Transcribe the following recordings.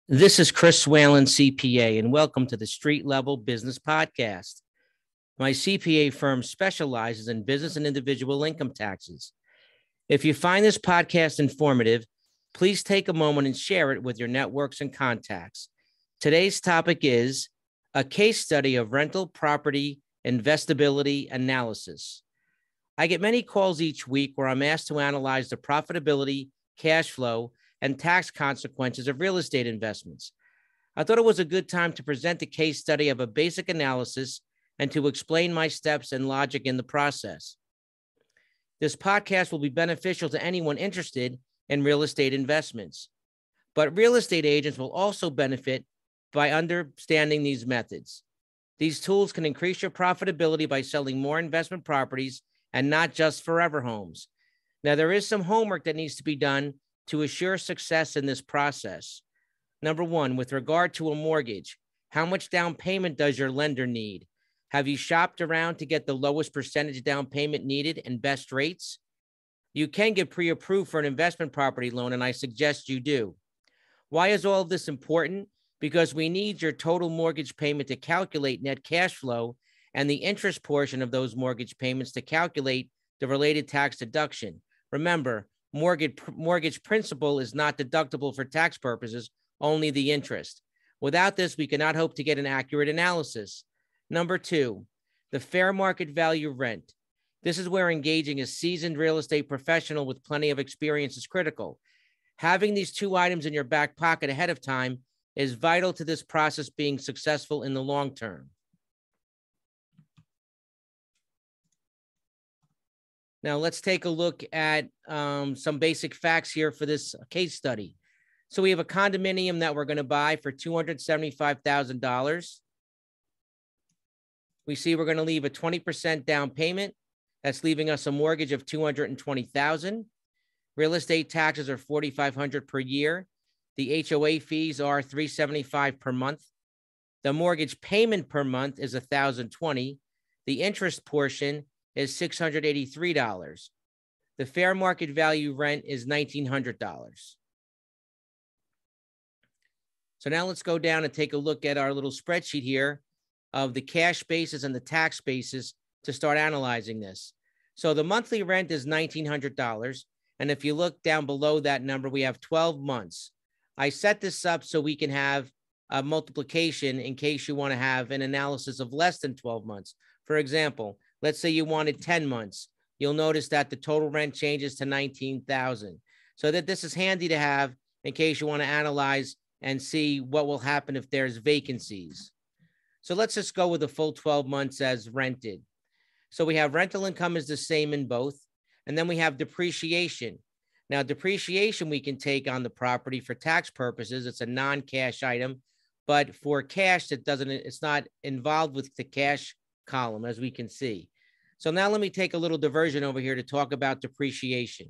This is Chris Whalen, CPA, and welcome to the Street Level Business Podcast. My CPA firm specializes in business and individual income taxes. If you find this podcast informative, please take a moment and share it with your networks and contacts. Today's topic is a case study of rental property investability analysis. I get many calls each week where I'm asked to analyze the profitability, cash flow, and tax consequences of real estate investments. I thought it was a good time to present a case study of a basic analysis and to explain my steps and logic in the process. This podcast will be beneficial to anyone interested in real estate investments, but real estate agents will also benefit by understanding these methods. These tools can increase your profitability by selling more investment properties and not just forever homes. Now, there is some homework that needs to be done to assure success in this process. Number one, with regard to a mortgage, how much down payment does your lender need? Have you shopped around to get the lowest percentage down payment needed and best rates? You can get pre-approved for an investment property loan, and I suggest you do. Why is all of this important? Because we need your total mortgage payment to calculate net cash flow and the interest portion of those mortgage payments to calculate the related tax deduction. Remember, mortgage principal is not deductible for tax purposes, only the interest. Without this, we cannot hope to get an accurate analysis. Number two, the fair market value rent. This is where engaging a seasoned real estate professional with plenty of experience is critical. Having these two items in your back pocket ahead of time is vital to this process being successful in the long term. Now, let's take a look at some basic facts here for this case study. So we have a condominium that we're going to buy for $275,000. We see we're going to leave a 20% down payment. That's leaving us a mortgage of $220,000. Real estate taxes are $4,500 per year. The HOA fees are $375 per month. The mortgage payment per month is $1,020. The interest portion is $683. The fair market value rent is $1,900. So now let's go down and take a look at our little spreadsheet here of the cash basis and the tax basis to start analyzing this. So the monthly rent is $1,900. And if you look down below that number, we have 12 months. I set this up so we can have a multiplication in case you want to have an analysis of less than 12 months. For example, let's say you wanted 10 months. You'll notice that the total rent changes to $19,000. So that this is handy to have in case you want to analyze and see what will happen if there's vacancies. So let's just go with the full 12 months as rented. So we have rental income is the same in both. And then we have depreciation. Now, depreciation we can take on the property for tax purposes. It's a non-cash item, but for cash, it's not involved with the cash column, as we can see. So now let me take a little diversion over here to talk about depreciation.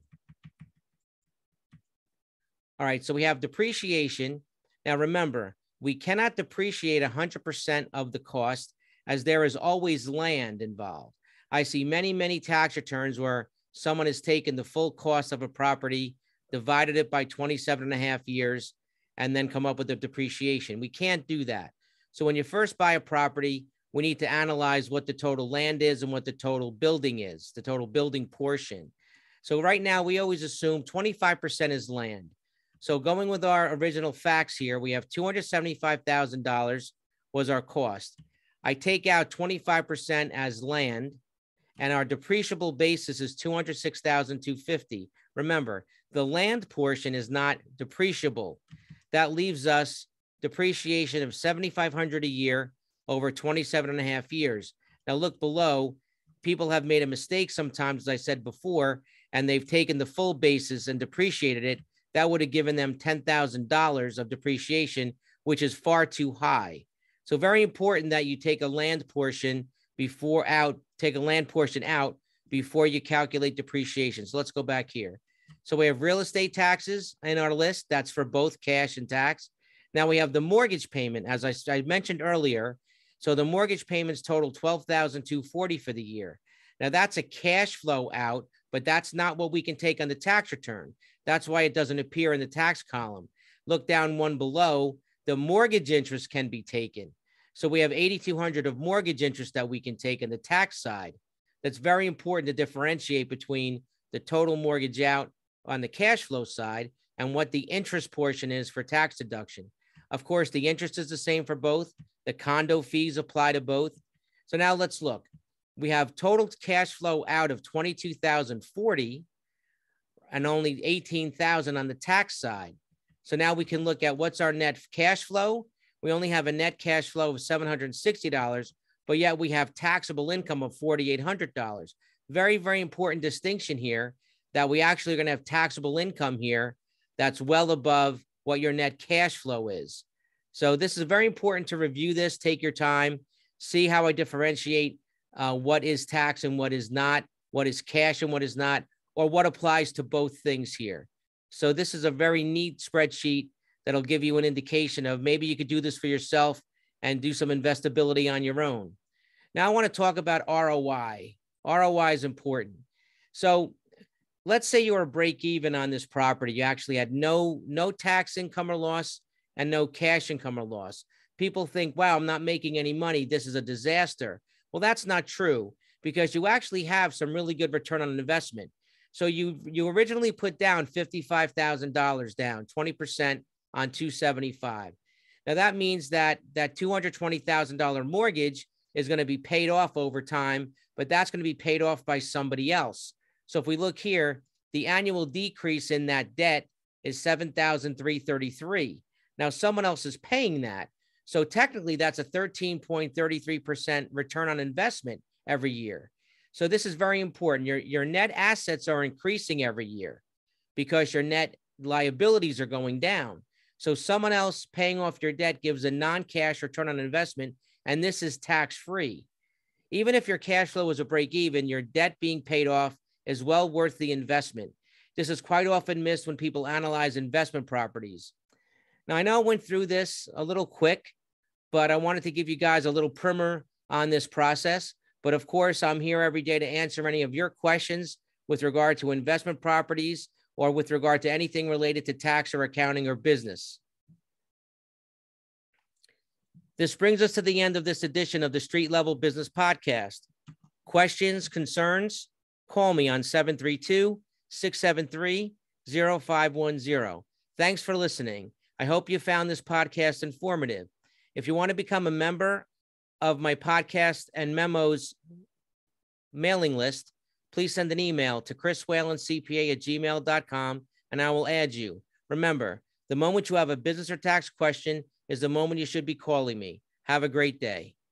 All right, so we have depreciation. Now remember, we cannot depreciate 100% of the cost as there is always land involved. I see many, many tax returns where someone has taken the full cost of a property, divided it by 27 and a half years, and then come up with the depreciation. We can't do that. So when you first buy a property, we need to analyze what the total land is and what the total building is, the total building portion. So right now, we always assume 25% is land. So going with our original facts here, we have $275,000 was our cost. I take out 25% as land, and our depreciable basis is $206,250. Remember, the land portion is not depreciable. That leaves us depreciation of $7,500 a year over 27 and a half years. Now look below, people have made a mistake sometimes, as I said before, and they've taken the full basis and depreciated it. That would have given them $10,000 of depreciation, which is far too high. So very important that you take a land portion out before you calculate depreciation. So let's go back here. So we have real estate taxes in our list. That's for both cash and tax. Now we have the mortgage payment, as I mentioned earlier. So the mortgage payments total $12,240 for the year. Now that's a cash flow out, but that's not what we can take on the tax return. That's why it doesn't appear in the tax column. Look down one below. the mortgage interest can be taken. So we have $8,200 of mortgage interest that we can take on the tax side. That's very important to differentiate between the total mortgage out on the cash flow side and what the interest portion is for tax deduction. Of course, the interest is the same for both. The condo fees apply to both. So now let's look. We have total cash flow out of $22,040 and only $18,000 on the tax side. So now we can look at what's our net cash flow. We only have a net cash flow of $760, but yet we have taxable income of $4,800. Very, very important distinction here that we actually are going to have taxable income here that's well above what your net cash flow is. So this is very important to review this. Take your time, see how I differentiate what is tax and what is not, what is cash and what is not, or what applies to both things here. So this is a very neat spreadsheet that'll give you an indication of maybe you could do this for yourself and do some investability on your own. Now I want to talk about ROI. ROI is important. So let's say you were break even on this property. You actually had no tax income or loss and no cash income or loss. People think, wow, I'm not making any money. This is a disaster. Well, that's not true because you actually have some really good return on investment. So you originally put down $55,000 down, 20% on $275,000. Now that means that $220,000 mortgage is going to be paid off over time, but that's going to be paid off by somebody else. So if we look here, the annual decrease in that debt is $7,333. Now someone else is paying that. So technically that's a 13.33% return on investment every year. So this is very important. Your net assets are increasing every year because your net liabilities are going down. So someone else paying off your debt gives a non-cash return on investment, and this is tax-free. Even if your cash flow is a break even, your debt being paid off is well worth the investment. This is quite often missed when people analyze investment properties. Now, I know I went through this a little quick, but I wanted to give you guys a little primer on this process. But of course, I'm here every day to answer any of your questions with regard to investment properties or with regard to anything related to tax or accounting or business. This brings us to the end of this edition of the Street Level Business Podcast. Questions, concerns? Call me on 732-673-0510. Thanks for listening. I hope you found this podcast informative. If you want to become a member of my podcast and memos mailing list, please send an email to chriswhalencpa@gmail.com and I will add you. Remember, the moment you have a business or tax question is the moment you should be calling me. Have a great day.